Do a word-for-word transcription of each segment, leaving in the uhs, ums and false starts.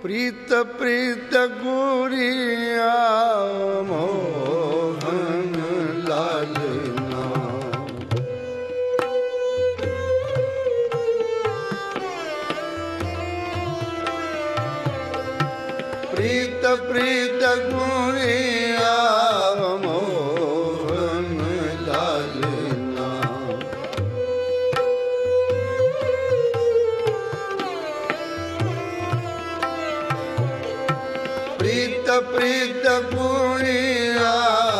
प्रीत प्रीत गुरिया मोहन लाल नाम। प्रीत प्रीत गुरिया मोहन लाल नाम। प्रीत प्रीत गुरिया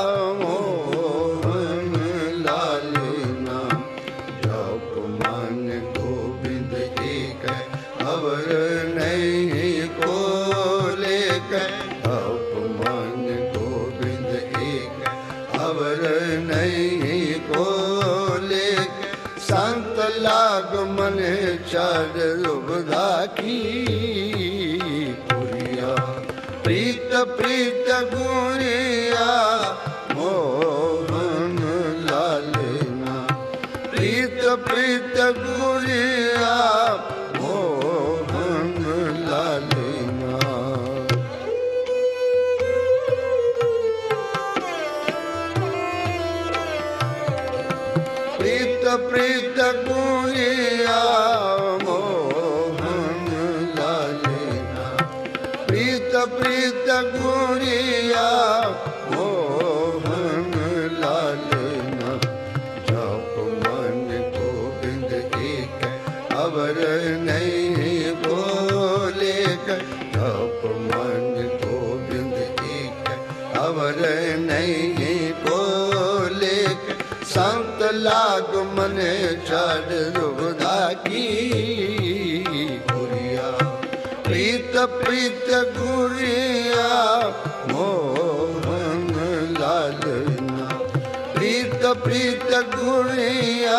मोहन लाल नाम। जप मन गोविंद एक अवर नहीं को लेक। जप मन गोविंद एक अवर नहीं को लेक। संत लाग मन चार रुबदा की प्रीत प्रीत गुरिया मोहन लाल नाम। प्रीत प्रीत गुरिया मोहन लाल नाम। प्रीत प्रीत गुरिया मोहन लाल नाम। प्रीत प्रीत गुरिया मोहन लाल नाम। जप मन गोविंद एक अवर नहीं बोले। जप मन गोविंद एक अवर नहीं बोले। संत लाग मन चढ़ रुबदा की गुरिया। प्रीत प्रीत गुरिया मोहन लाल नाम। प्रीत प्रीत गुरिया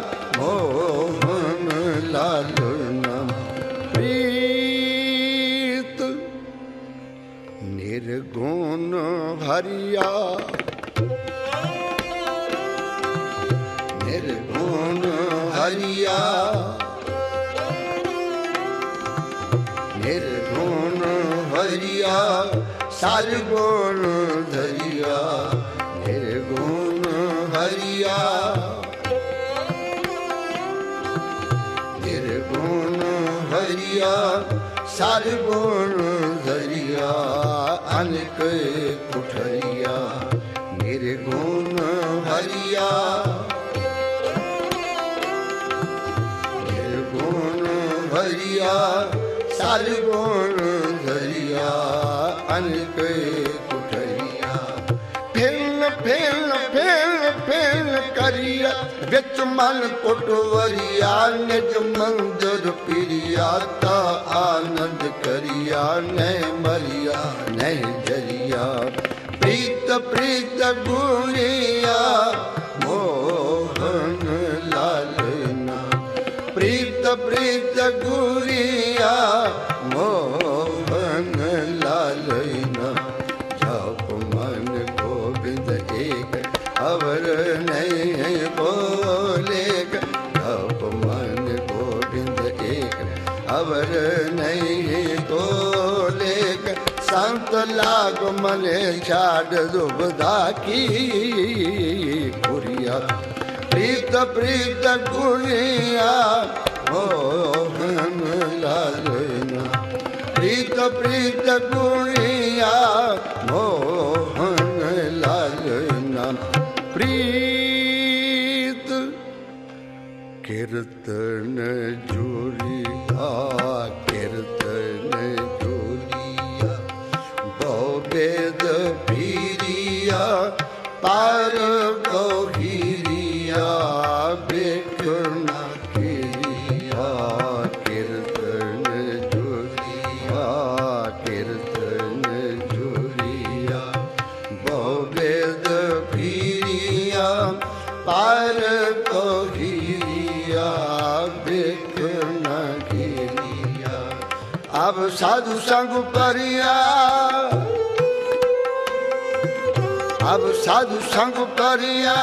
मोहन लाल नाम। प्रीत निर्गुण हरिया। निर्गुण हरिया। निर्गुण हरिया सारगुण धरिया। निर्गुण हरिया। निर्गुण हरिया सारगुण धरिया। अनेक कुठरिया निर्गुण हरिया। निर्गुण हरिया सारगुण धरिया। अनेक कुठरिया फिर फिर फिर फिर करिया। बिच मन कुटवरिया निज मंदिर पिरिया। ता आनंद करिया नहीं मरिया नहीं जरिया। प्रीत प्रीत गुरिया मोहन लाल नाम। प्रीत प्रीत गुरिया मोहन लाल नाम। जप मन गोविंद एक अवर नहीं बोले। जप मन गोविंद एक अवर नहीं बोले। संत लाग मन छाड़ दुबदा की गुरिया। प्रीत प्रीत गुरिया मोहन लाल नाम। प्रीत प्रीत गुरिया मोहन लाल नाम। प्रीत कीर्तन जोरिया। कीर्तन जोरिया वेद पीरिया। पार गौरिया बेखना किरिया। कीर्तन जोरिया। कीर्तन जोरिया वेद पीरिया। पार गौरिया बेखना किरिया। अब साधु संग परिया। अब साधु संग परिया।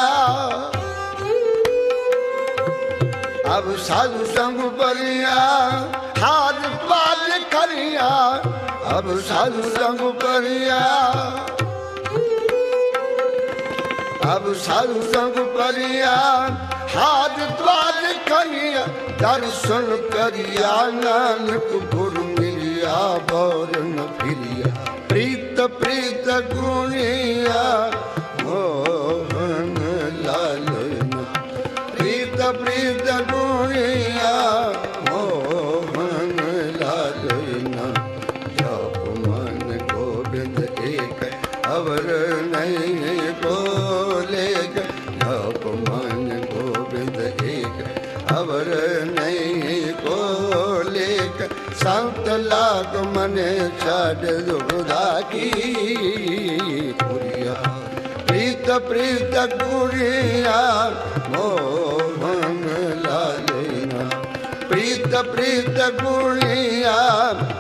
अब साधु संग परिया। हार पाल करिया अब साधु संग करिया अब साधु संग करिया हाथ द्वार करिया दर्शन करिया नानक गुरु मिलिया बरन फिरिया प्रीत प्रीत गुणिया मोहन लाल प्रीत प्रीत गुणिया मोहन लाल जप मन गोविंद एक अवर नहीं बोले जप मन गोविंद एक अवर नहीं बोले संत लाग मने छाड़ दुखदा की पुरिया प्रीत प्रीत गुरिया मोहन लाल प्रीत प्रीत गुणिया